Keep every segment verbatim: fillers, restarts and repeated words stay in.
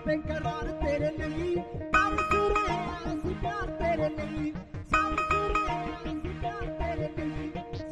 बेकरार तेरे लिए सारे सुरे ऐसी प्यार तेरे लिए सारे सुरे ऐसी प्यार तेरे लिए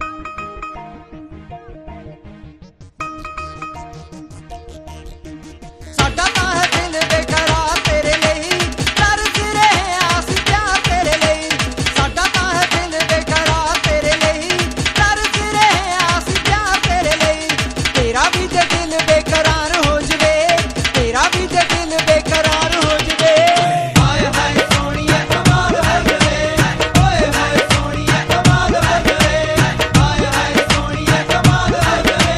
साडा तां है दिल बेकरार तेरे लिए तरस रहे आस प्यार तेरे लिए साडा तां है दिल बेकरार तेरे लिए तरस रहे आस प्यार तेरे लिए तेरा भी जे दिल बेकरार हो जवे तेरा भी जे दिल बेकरार हो जवे हाय हाय सोनिया कमाल हो जवे ओए होए सोनिया कमाल हो जवे हाय हाय सोनिया कमाल हो जवे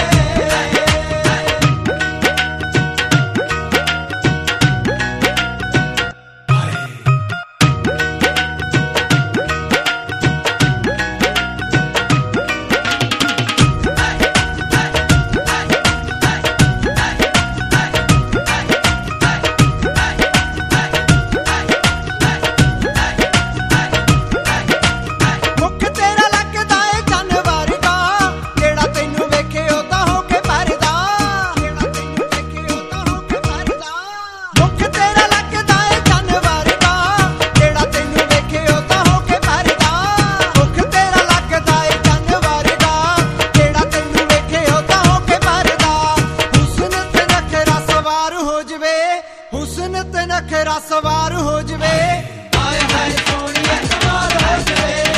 मुख तेरा लगदा ए चन्न वर्गा जेड़ा तैनू वेखे ओ तां हो के मरदा जेड़ा तैनू वेखे ओ तां हो के मरदा मुख तेरा लगदा ए चन्न वर्गा जेड़ा तैनू वेखे ओ तां हो के मरदा मुख तेरा लगदा ए चन्न वर्गा जेड़ा तैनू वेखे ओ तां हो के मरदा हुस्न ते नखरा सवार हो जवे हुस्न ते नखरा सवार हो जवे हाय हाय सोनिया कमाल हो जवे